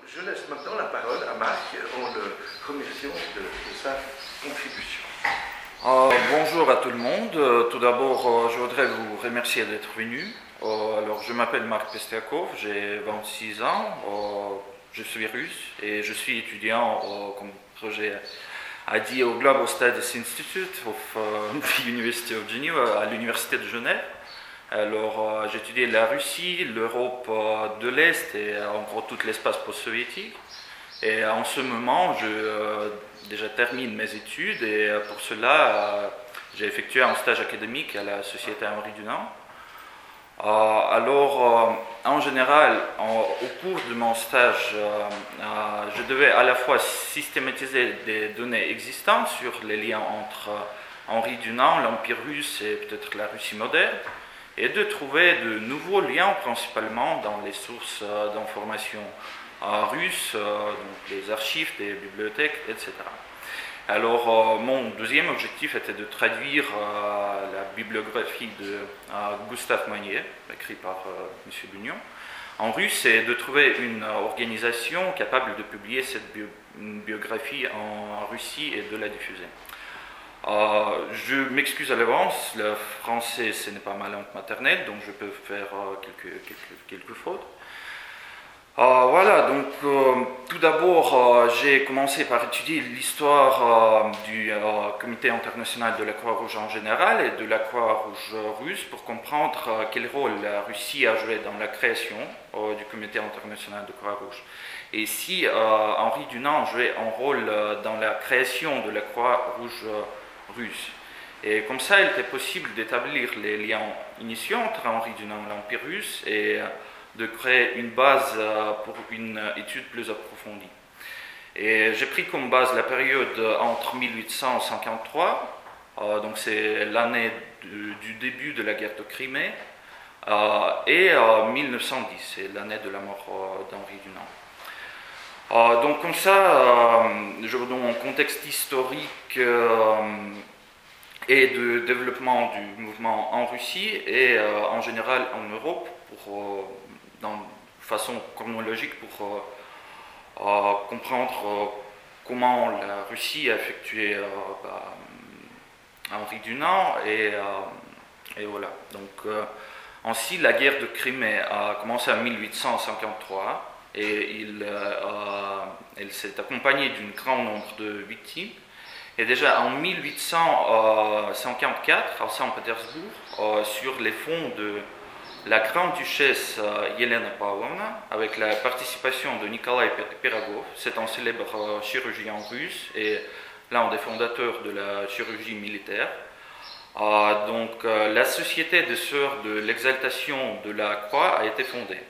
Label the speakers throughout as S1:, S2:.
S1: Je laisse maintenant la parole à Marc en le remerciant de sa contribution.
S2: Bonjour à tout le monde. Tout d'abord, je voudrais vous remercier d'être venu. Alors, je m'appelle Marc Pestiakov, j'ai 26 ans, je suis russe et je suis étudiant, comme projet a dit, au Global Studies Institute of the University of Geneva, à l'Université de Genève. Alors, j'étudie la Russie, l'Europe de l'Est et en gros tout l'espace post-soviétique. Et en ce moment, je déjà termine mes études et pour cela, j'ai effectué un stage académique à la Société Henri Dunant. En général, au cours de mon stage, je devais à la fois systématiser des données existantes sur les liens entre Henri Dunant, l'Empire russe et peut-être la Russie moderne, et de trouver de nouveaux liens, principalement dans les sources d'informations russes, donc les archives des bibliothèques, etc. Alors, mon deuxième objectif était de traduire la bibliographie de Gustave Meunier, écrite par M. Bugnon, en russe, et de trouver une organisation capable de publier cette biographie en Russie et de la diffuser. Je m'excuse à l'avance, le français ce n'est pas ma langue maternelle, donc je peux faire quelques fautes. Tout d'abord, j'ai commencé par étudier l'histoire du Comité international de la Croix-Rouge en général et de la Croix-Rouge russe pour comprendre quel rôle la Russie a joué dans la création du Comité international de Croix-Rouge. Et si Henri Dunant jouait un rôle dans la création de la Croix-Rouge russe. Et comme ça, il était possible d'établir les liens initiaux entre Henri Dunant et l'Empire russe et de créer une base pour une étude plus approfondie. Et j'ai pris comme base la période entre 1853, donc c'est l'année du début de la guerre de Crimée, et 1910, c'est l'année de la mort d'Henri Dunant. Donc comme ça, je vous donne un contexte historique et de développement du mouvement en Russie et en général en Europe, de façon chronologique pour comprendre comment la Russie a effectué Henri Dunant et voilà. Donc ainsi la guerre de Crimée a commencé en 1853 et elle s'est accompagnée d'un grand nombre de victimes. Et déjà en 1854, à Saint-Pétersbourg, sur les fonds de la grande-duchesse Yelena Pavlovna, avec la participation de Nikolai Pirogov, c'est un célèbre chirurgien russe et l'un des fondateurs de la chirurgie militaire. La Société des Sœurs de l'Exaltation de la Croix a été fondée.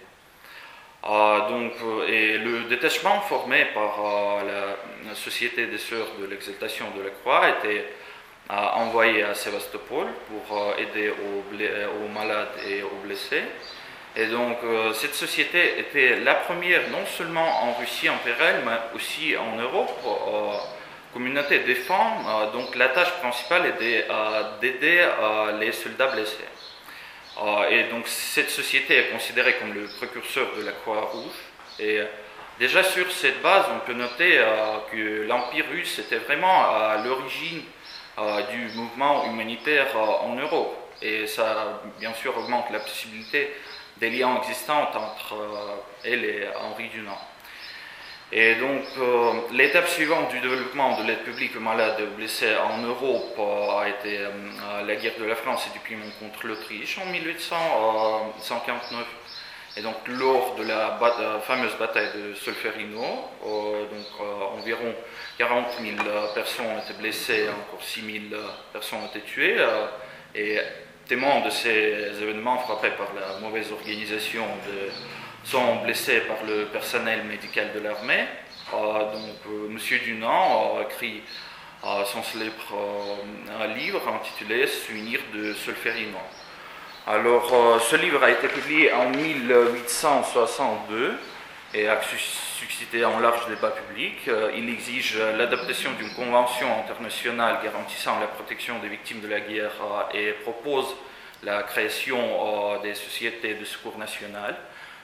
S2: Et le détachement formé par la Société des Sœurs de l'Exaltation de la Croix a été envoyé à Sébastopol pour aider aux malades et aux blessés. Et donc cette société était la première non seulement en Russie impériale mais aussi en Europe, communauté des femmes, donc la tâche principale était d'aider les soldats blessés. Et donc cette société est considérée comme le précurseur de la Croix-Rouge. Et déjà sur cette base, on peut noter que l'Empire russe était vraiment à l'origine du mouvement humanitaire en Europe. Et ça, bien sûr, augmente la possibilité des liens existants entre elle et Henri Dunant. Et donc, l'étape suivante du développement de l'aide publique aux malades et aux blessés en Europe a été la guerre de la France et du Piémont contre l'Autriche en 1859. Et donc, lors de la fameuse bataille de Solferino, environ 40 000 personnes ont été blessées, encore 6 000 personnes ont été tuées. Et témoins de ces événements frappés par la mauvaise organisation sont blessés par le personnel médical de l'armée. M. Dunant a écrit son célèbre livre intitulé Souvenir de Solferino. Alors, ce livre a été publié en 1862 et a suscité un large débat public. Il exige l'adaptation d'une convention internationale garantissant la protection des victimes de la guerre et propose la création des sociétés de secours nationales.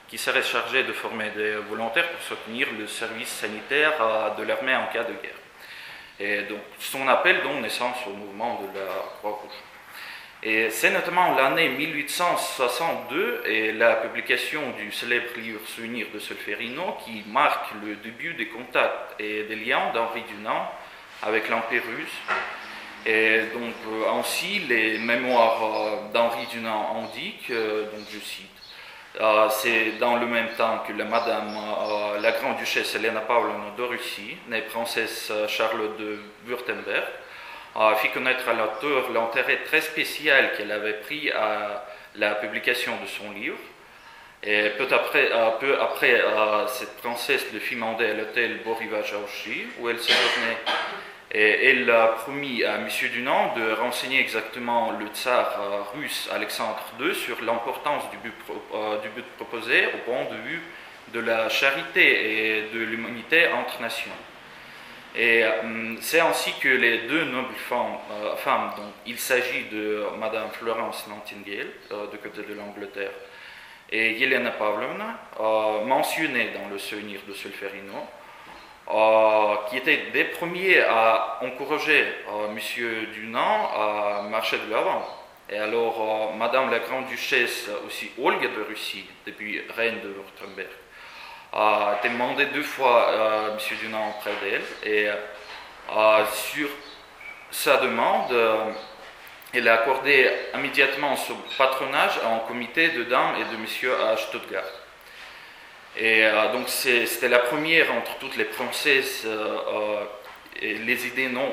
S2: qui serait chargé de former des volontaires pour soutenir le service sanitaire de l'armée en cas de guerre. Et donc, son appel donne naissance au mouvement de la Croix-Rouge. Et c'est notamment l'année 1862 et la publication du célèbre livre Souvenirs de Solferino qui marque le début des contacts et des liens d'Henri Dunant avec l'Empire russe. Et donc, ainsi, les mémoires d'Henri Dunant indiquent, donc je cite, c'est dans le même temps que la grande-duchesse Elena Pavlovna de Russie, née princesse Charlotte de Wurtemberg, fit connaître à l'auteur l'intérêt très spécial qu'elle avait pris à la publication de son livre. Et peu après, cette princesse le fit mander à l'hôtel Borivage à Auchy, où elle séjournait. Et elle a promis à M. Dunant de renseigner exactement le tsar russe Alexandre II sur l'importance du but proposé au point de vue de la charité et de l'humanité entre nations. Et c'est ainsi que les deux nobles femmes dont il s'agit de Madame Florence Nightingale, du côté de l'Angleterre, et Yelena Pavlovna, mentionnées dans le Souvenir de Solferino, qui étaient des premiers à encourager M. Dunant à marcher de l'avant. Et alors, Madame la Grande-Duchesse, aussi Olga de Russie, depuis reine de Wurtemberg, a été demandé 2 fois M. Dunant auprès d'elle, et sur sa demande, elle a accordé immédiatement son patronage à un comité de dames et de messieurs à Stuttgart. Et donc c'était la première entre toutes les princesses et les idées non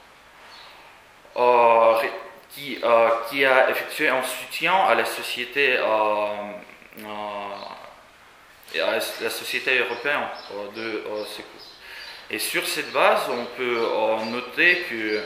S2: qui a effectué un soutien à la société européenne de secours. Et sur cette base, on peut noter que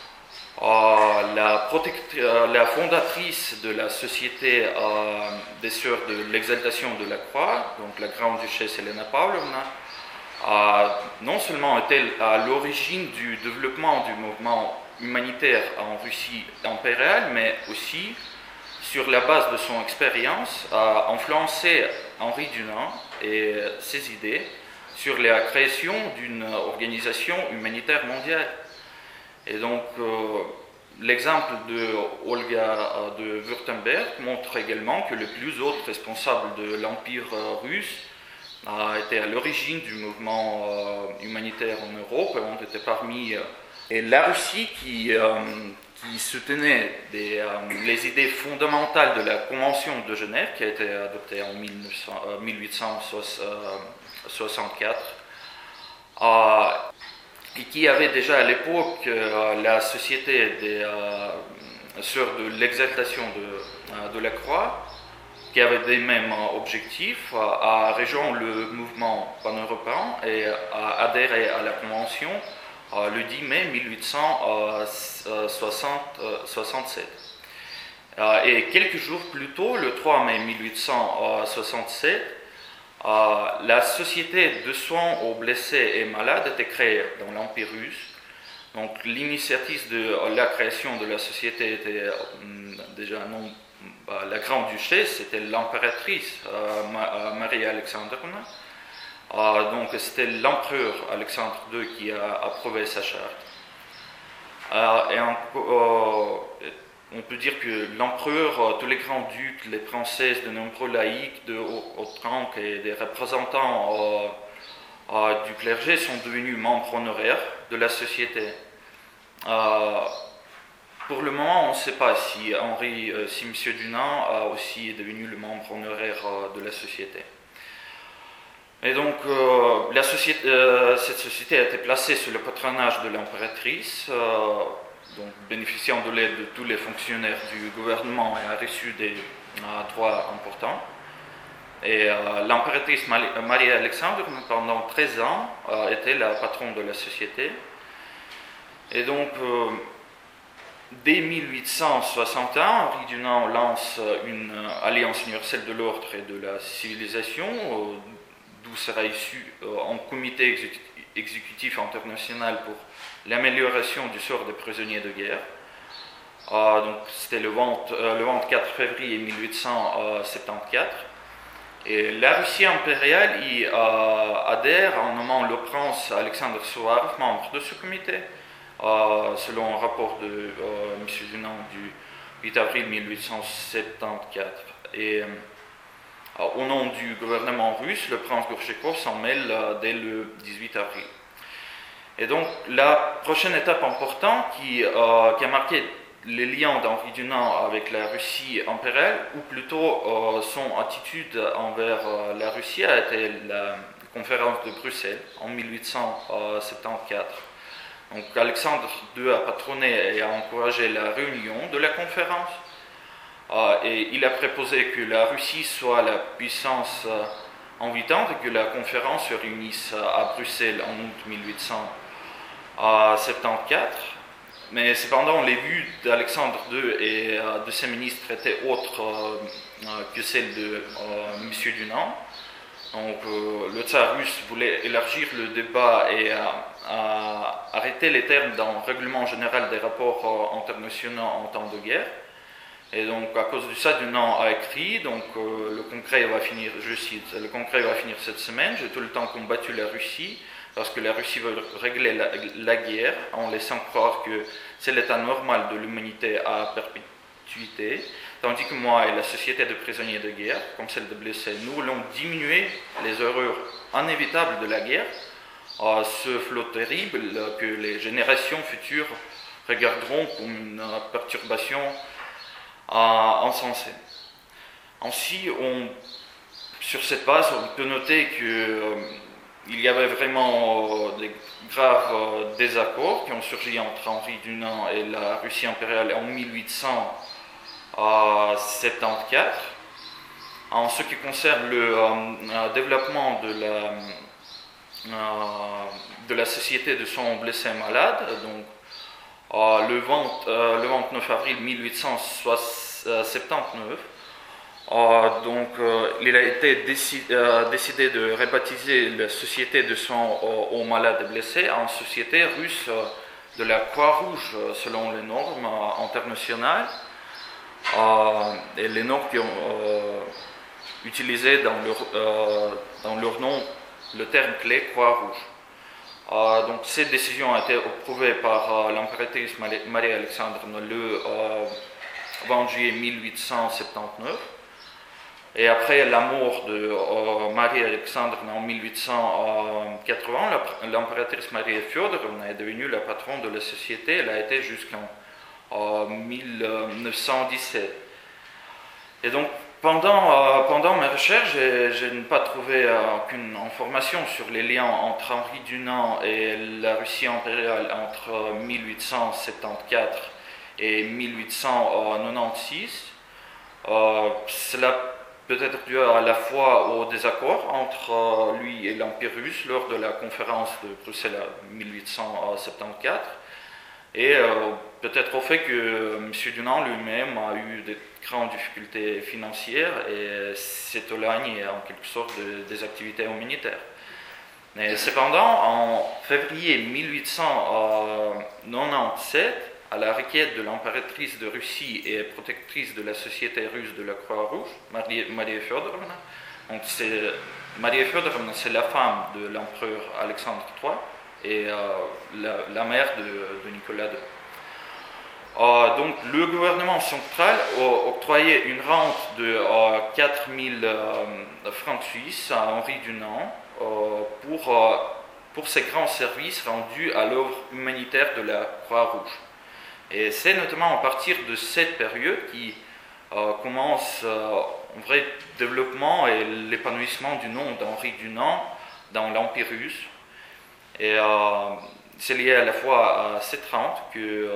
S2: la fondatrice de la Société des Sœurs de l'Exaltation de la Croix, donc la grande-duchesse Elena Pavlovna, non seulement est-elle à l'origine du développement du mouvement humanitaire en Russie impériale, mais aussi, sur la base de son expérience, a influencé Henri Dunant et ses idées sur la création d'une organisation humanitaire mondiale. Et donc, l'exemple de Olga de Wurtemberg montre également que les plus hauts responsables de l'Empire russe étaient à l'origine du mouvement humanitaire en Europe et ont été parmi... et la Russie qui soutenait les idées fondamentales de la Convention de Genève, qui a été adoptée en 1864, et qui avait déjà à l'époque la Société des Sœurs de l'Exaltation de la Croix, qui avait des mêmes objectifs, a rejoint le mouvement pan-européen et a adhéré à la Convention le 10 mai 1867. Et quelques jours plus tôt, le 3 mai 1867, la Société de soins aux blessés et malades était créée dans l'Empire russe. Donc l'initiative de la création de la société était déjà non la grande-duchesse, c'était l'impératrice Marie-Alexandrovna. Donc c'était l'empereur Alexandre II qui a approuvé sa charte. On peut dire que l'empereur, tous les grands ducs, les princesses, de nombreux laïcs de haut rang et des représentants du clergé sont devenus membres honoraires de la société. Pour le moment, on ne sait pas si M. Dunant a aussi devenu le membre honoraire de la société. Et donc, cette société a été placée sous le patronage de l'impératrice, donc bénéficiant de l'aide de tous les fonctionnaires du gouvernement et a reçu des droits importants. Et l'impératrice Marie-Alexandre, pendant 13 ans, était la patronne de la société. Et donc, dès 1861, Henri Dunant lance une alliance universelle de l'ordre et de la civilisation, d'où sera issu un comité exécutif international pour l'amélioration du sort des prisonniers de guerre. Donc c'était le 24 février 1874. Et la Russie impériale y adhère en nommant le prince Alexandre Suvarov membre de ce comité, selon un rapport de M. Dunant du 8 avril 1874. Et au nom du gouvernement russe, le prince Gorchakov s'en mêle dès le 18 avril. Et donc la prochaine étape importante qui a marqué les liens d'Henri Dunant avec la Russie impériale, ou plutôt son attitude envers la Russie, a été la conférence de Bruxelles en 1874. Donc Alexandre II a patronné et a encouragé la réunion de la conférence, et il a proposé que la Russie soit la puissance invitante et que la conférence se réunisse à Bruxelles en août 1874. Mais cependant, les vues d'Alexandre II et de ses ministres étaient autres que celles de M. Dunant. Donc, le tsar russe voulait élargir le débat et arrêter les termes dans le règlement général des rapports internationaux en temps de guerre. Et donc, à cause de ça, Dunant a écrit, donc le congrès va finir, je cite, le congrès va finir cette semaine, j'ai tout le temps combattu la Russie, parce que la Russie veut régler la guerre en laissant croire que c'est l'état normal de l'humanité à perpétuité, tandis que moi et la société de prisonniers de guerre, comme celle de blessés, nous voulons diminuer les horreurs inévitables de la guerre, ce flot terrible que les générations futures regarderont comme une perturbation insensée. Ainsi, sur cette base, on peut noter que il y avait vraiment des graves désaccords qui ont surgi entre Henri Dunant et la Russie impériale en 1874. En ce qui concerne le développement de la société de soins blessés malades, donc le 29 avril 1879, il a été décidé de rebaptiser la société de soins aux malades et blessés en société russe de la Croix-Rouge selon les normes internationales et les normes qui ont utilisé dans leur nom le terme clé Croix-Rouge. Donc cette décision a été approuvée par l'impératrice Marie-Alexandre le 20 juillet 1879. Et après la mort de Marie-Alexandre en 1880, l'impératrice Marie-Fyodorovna est devenue la patronne de la société. Elle a été jusqu'en 1917. Et donc, pendant mes recherches, je n'ai pas trouvé aucune information sur les liens entre Henri Dunant et la Russie impériale entre 1874 et 1896. Cela peut être dû à la fois au désaccord entre lui et l'Empire russe lors de la conférence de Bruxelles en 1874, et peut-être au fait que M. Dunant lui-même a eu de grandes difficultés financières et s'est éloigné en quelque sorte des activités humanitaires. Mais cependant, en février 1897, à la requête de l'impératrice de Russie et protectrice de la Société russe de la Croix-Rouge, Marie Fyodorovna. Donc Marie Fyodorovna, c'est la femme de l'empereur Alexandre III et la mère de Nicolas II. Donc le gouvernement central octroyait une rente de 4000 francs suisses à Henri Dunant pour ses grands services rendus à l'œuvre humanitaire de la Croix-Rouge. Et c'est notamment à partir de cette période qui commence un vrai développement et l'épanouissement du nom d'Henri Dunant dans l'Empire russe. Et c'est lié à la fois à cette rente que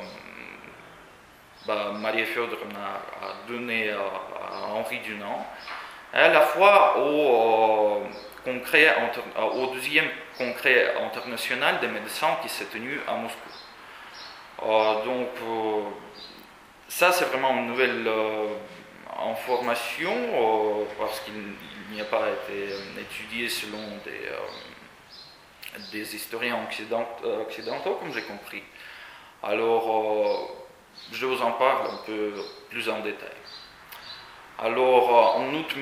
S2: Marie Fyodorovna a donné à Henri Dunant, et à la fois au deuxième congrès international des médecins qui s'est tenu à Moscou. Ça c'est vraiment une nouvelle information parce qu'il n'y a pas été étudié selon des historiens occidentaux, comme j'ai compris. Alors je vous en parle un peu plus en détail. Alors, en août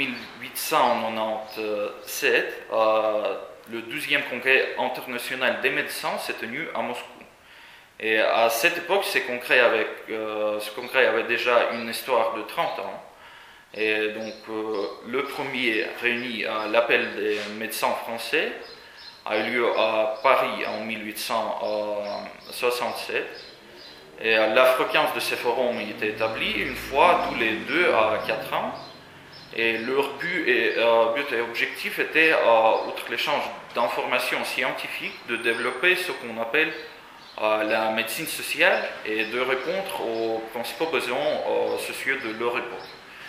S2: 1897, le 12e congrès international des médecins s'est tenu à Moscou. Et à cette époque, ce congrès avait déjà une histoire de 30 ans. Et donc, le premier réuni à l'appel des médecins français a eu lieu à Paris en 1867. Et la fréquence de ces forums était établie une fois tous les 2 à 4 ans. Et leur but et objectif était, outre l'échange d'informations scientifiques, de développer ce qu'on appelle la médecine sociale et de répondre aux principaux besoins sociaux de leur époque.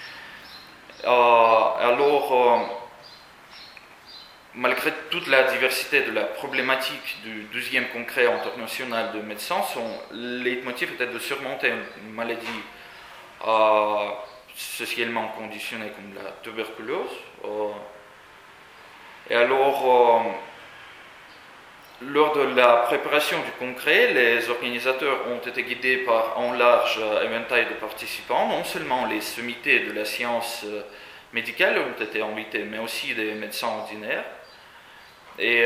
S2: Malgré toute la diversité de la problématique du 12e congrès international de médecins, son leitmotiv était de surmonter une maladie socialement conditionnée comme la tuberculose. Et alors, lors de la préparation du congrès, les organisateurs ont été guidés par un large éventail de participants, non seulement les sommités de la science médicale ont été invités, mais aussi des médecins ordinaires. Et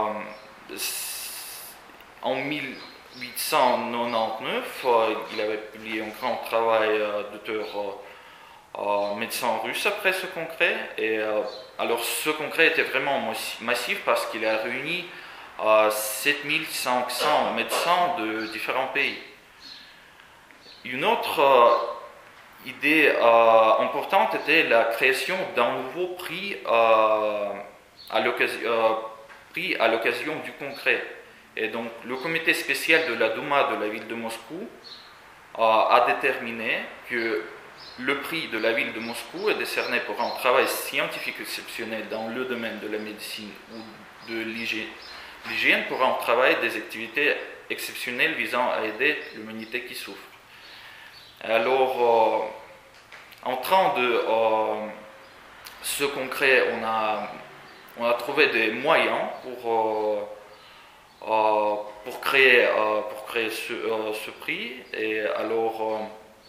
S2: en 1899, il avait publié un grand travail d'auteur médecin russe après ce congrès. Et alors ce congrès était vraiment massif parce qu'il a réuni 7500 médecins de différents pays. Une autre idée importante était la création d'un nouveau prix à l'occasion du congrès. Et donc le comité spécial de la Douma de la ville de Moscou a déterminé que le prix de la ville de Moscou est décerné pour un travail scientifique exceptionnel dans le domaine de la médecine ou de l'hygiène, pour un travail des activités exceptionnelles visant à aider l'humanité qui souffre. Alors, en train de ce congrès, on a trouvé des moyens pour créer ce prix. Et alors,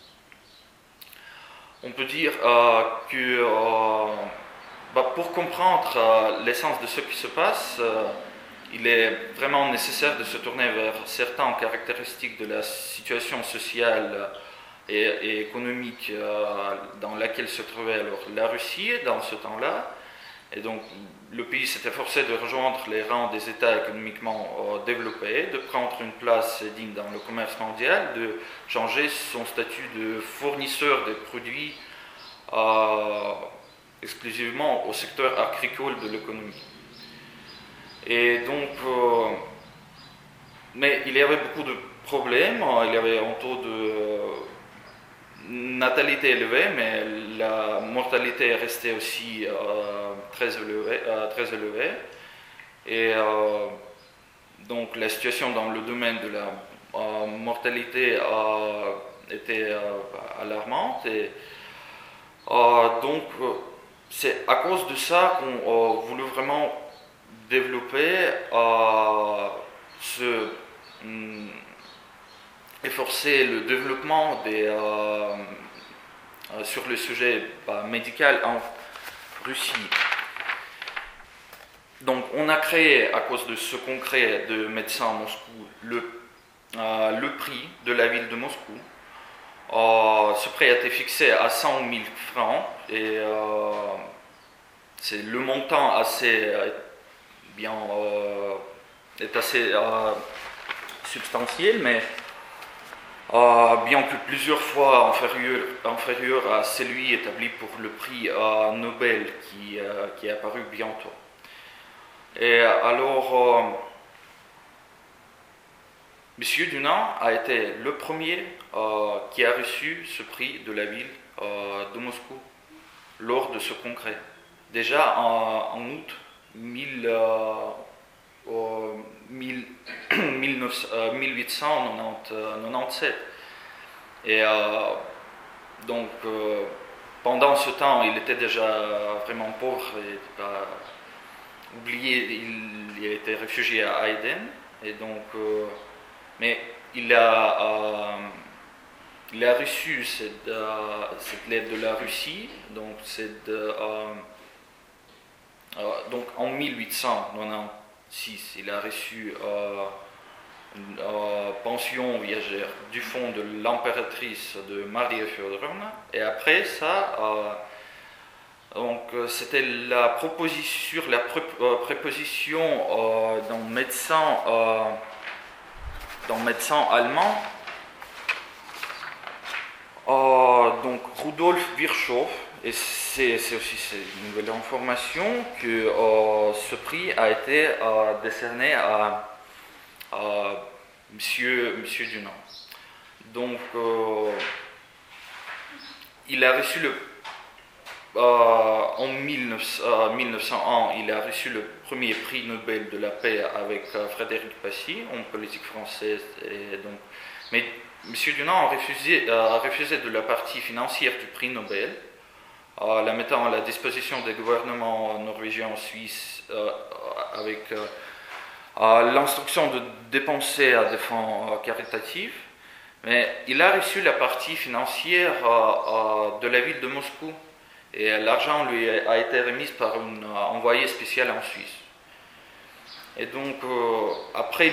S2: on peut dire que pour comprendre l'essence de ce qui se passe, il est vraiment nécessaire de se tourner vers certaines caractéristiques de la situation sociale et économique dans laquelle se trouvait alors la Russie dans ce temps-là. Et donc le pays s'était forcé de rejoindre les rangs des États économiquement développés, de prendre une place digne dans le commerce mondial, de changer son statut de fournisseur des produits exclusivement au secteur agricole de l'économie. Et donc, mais il y avait beaucoup de problèmes, il y avait un taux de natalité élevée, mais la mortalité est restée aussi très élevée. Et donc la situation dans le domaine de la mortalité était alarmante. Et donc c'est à cause de ça qu'on voulait vraiment développer efforcer le développement sur le sujet médical en Russie. Donc on a créé, à cause de ce congrès de médecins à Moscou, le prix de la ville de Moscou. Ce prix a été fixé à 100 000 francs et c'est le montant assez substantiel, mais bien que plusieurs fois inférieur à celui établi pour le prix Nobel qui est apparu bientôt. Et alors, M. Dunant a été le premier qui a reçu ce prix de la ville de Moscou lors de ce congrès. Déjà en août 1897. Et donc, pendant ce temps, il était déjà vraiment pauvre et oublié. Il a été réfugié à Aïden. Et donc, mais il a il a reçu cette lettre de la Russie, donc donc en 1896, il a reçu une pension viagère du fonds de l'impératrice de Maria Fyodorovna, et après ça, donc c'était la proposition, sur la préposition d'un médecin allemand, donc Rudolf Virchow, et c'est aussi une nouvelle information que ce prix a été décerné à Monsieur Dunant. Donc il a reçu en 1901, il a reçu le premier prix Nobel de la paix avec Frédéric Passy en politique française. Et donc, mais M. Dunant a refusé de la partie financière du prix Nobel, la mettant à la disposition des gouvernements norvégiens, suisses, avec l'instruction de dépenser à des fins caritatifs. Mais il a reçu la partie financière de la ville de Moscou. Et l'argent lui a été remis par un envoyé spécial en Suisse. Et donc, après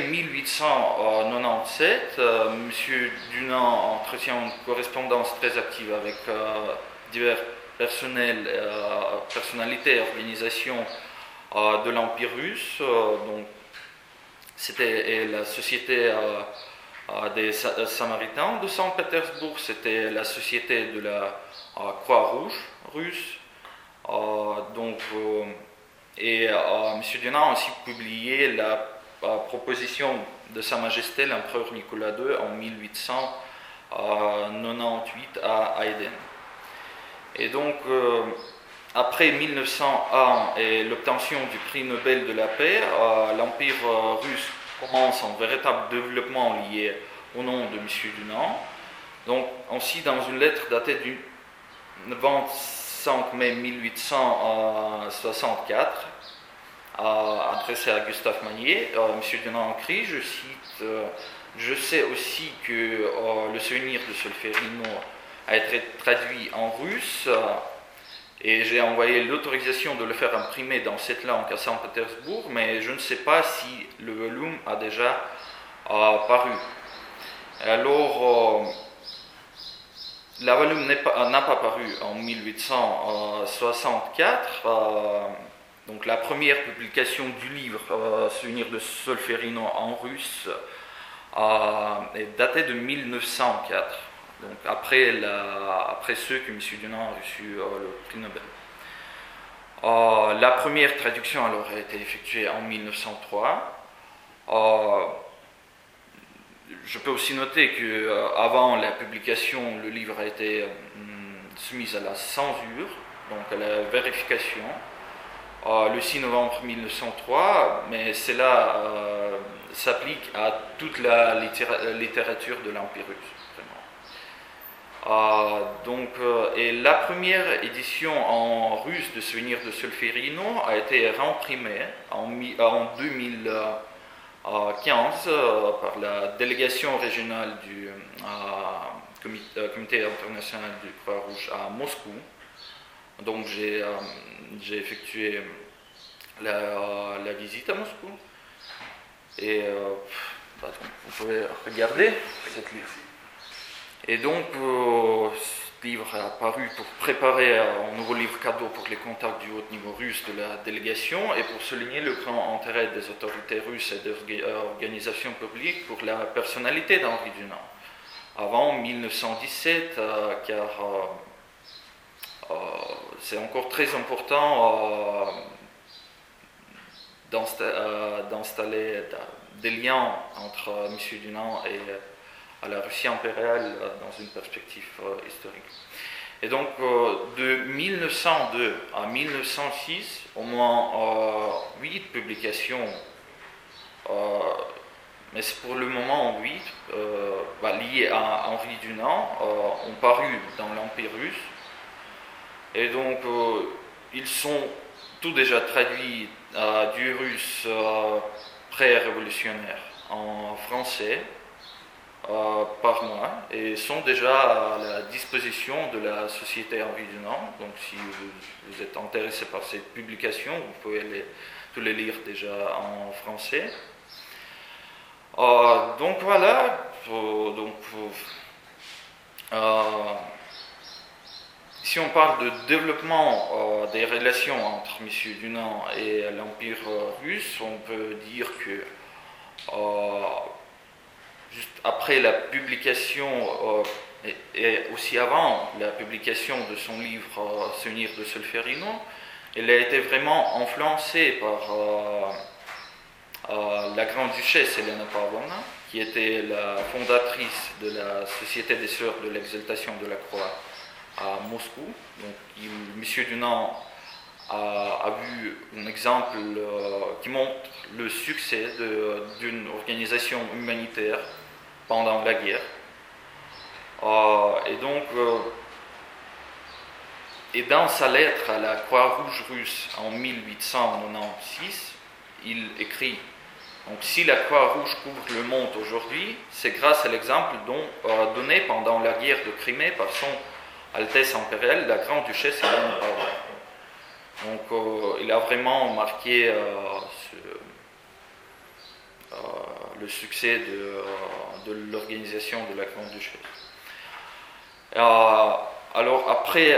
S2: 1897, M. Dunant entretient une correspondance très active avec divers personnalités et organisations de l'Empire russe. Donc, c'était la Société des Samaritains de Saint-Pétersbourg, c'était la Société de la Croix-Rouge russe. Et M. Dunant a aussi publié la proposition de Sa Majesté l'Empereur Nicolas II en 1898 à Haydn. Et donc, après 1901 et l'obtention du prix Nobel de la paix, l'Empire russe commence un véritable développement lié au nom de M. Dunant. Donc, ainsi, dans une lettre datée du 25 mai 1864, adressée à Gustave Magnier, M. Dunant écrit, je cite, je sais aussi que le souvenir de Solferino a été traduit en russe, et j'ai envoyé l'autorisation de le faire imprimer dans cette langue à Saint-Pétersbourg, mais je ne sais pas si le volume a déjà paru. Alors, la volume n'a pas paru en 1864. Donc la première publication du livre Souvenir de Solferino en russe est datée de 1904. Donc après ceux que M. Dunant a reçu le prix Nobel. La première traduction alors a été effectuée en 1903. Je peux aussi noter qu'avant la publication, le livre a été soumis à la censure, donc à la vérification, le 6 novembre 1903, mais cela s'applique à toute la littérature de l'Empire russe. Et la première édition en russe de Souvenir de Solferino a été réimprimée en 2015 par la délégation régionale du Comité international du Croix-Rouge à Moscou. Donc j'ai effectué la visite à Moscou. Et vous pouvez regarder cette liste. Et donc, ce livre a paru pour préparer un nouveau livre cadeau pour les contacts du haut niveau russe de la délégation et pour souligner le grand intérêt des autorités russes et des organisations publiques pour la personnalité d'Henri Dunant. Avant 1917, car c'est encore très important d'installer des liens entre M. Dunant et à la Russie impériale dans une perspective historique. Et donc, de 1902 à 1906, au moins 8 publications, mais c'est pour le moment 8, liées à Henri Dunant, ont paru dans l'Empire russe. Et donc, ils sont tous déjà traduits du russe pré-révolutionnaire en français, par mois et sont déjà à la disposition de la Société Henri Dunant. Donc si vous êtes intéressé par ces publications, vous pouvez tous les lire déjà en français. Donc voilà, si on parle de développement des relations entre M. Dunant et l'Empire russe, on peut dire que juste après la publication, et aussi avant la publication de son livre Souvenirs de Solferino, elle a été vraiment influencée par la grande-duchesse Elena Pavlovna, qui était la fondatrice de la Société des Sœurs de l'Exaltation de la Croix à Moscou. Donc, M. Dunant a vu un exemple qui montre le succès d'une organisation humanitaire pendant la guerre. Et dans sa lettre à la Croix-Rouge russe en 1896, il écrit: donc, si la Croix-Rouge couvre le monde aujourd'hui, c'est grâce à l'exemple donné pendant la guerre de Crimée par son Altesse impériale, la Grande-Duchesse Elena Pavlovna. Donc, il a vraiment marqué le succès de l'organisation de la Grande-Duchesse. Alors, après,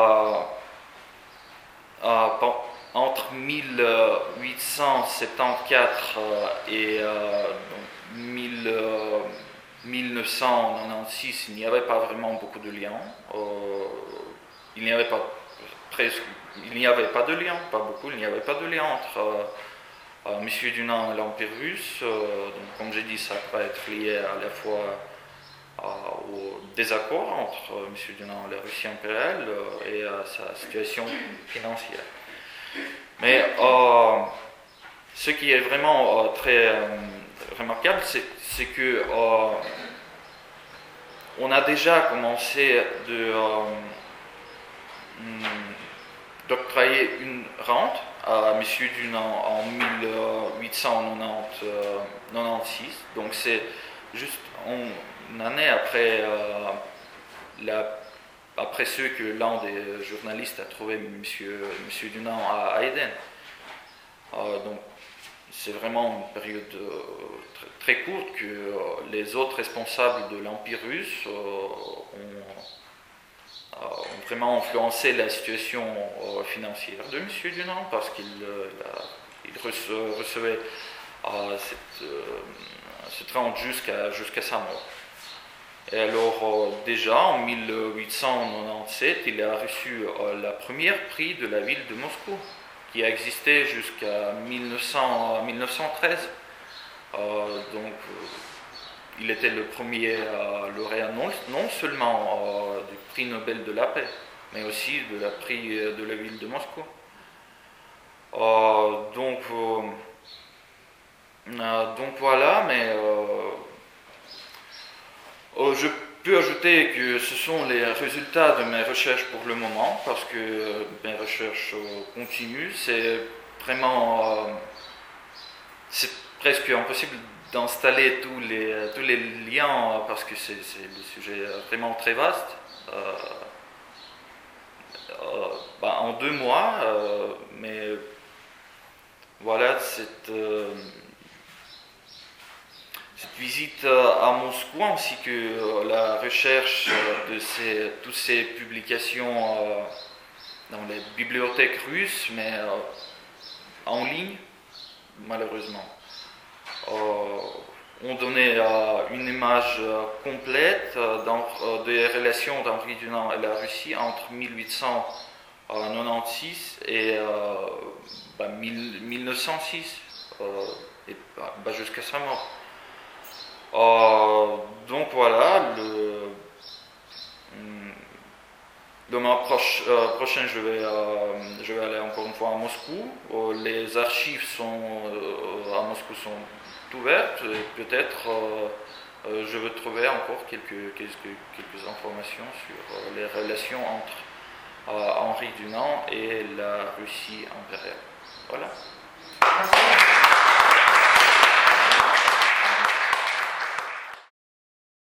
S2: entre 1874 et 1996, il n'y avait pas vraiment beaucoup de liens. Il n'y avait pas de lien, pas beaucoup, il n'y avait pas de lien entre M. Dunant et l'Empire russe. Donc, comme j'ai dit, ça peut être lié à la fois au désaccord entre M. Dunant et la Russie impériale et à sa situation financière. Mais ce qui est vraiment très remarquable, c'est que on a déjà commencé d'octroyer une rente à M. Dunant en 1896. Donc c'est juste une année après après ce que l'un des journalistes a trouvé M. Dunant à Aden. Donc c'est vraiment une période très courte que les autres responsables de l'Empire russe ont vraiment influencé la situation financière de M. Dunant, parce qu'il recevait cette rente jusqu'à sa mort. Et alors, déjà en 1897, il a reçu la première prix de la ville de Moscou, qui a existé jusqu'à 1913. Donc, il était le premier lauréat non seulement du prix Nobel de la paix, mais aussi de la prix de la ville de Moscou. Donc voilà, mais je peux ajouter que ce sont les résultats de mes recherches pour le moment, parce que mes recherches continuent. C'est vraiment, c'est presque impossible d'installer tous les liens, parce que c'est des sujets vraiment très vastes. En 2 mois, mais voilà, cette visite à Moscou, ainsi que la recherche de toutes ces publications dans les bibliothèques russes, mais en ligne, malheureusement, ont donné une image complète des relations d'Henri Dunant et la Russie entre 1896 et 1906, et jusqu'à sa mort. Donc voilà, le mois prochain, je vais aller encore une fois à Moscou. Les archives à Moscou sont ouvertes, et peut-être je vais trouver encore quelques informations sur les relations entre Henri Dunant et la Russie impériale. Voilà.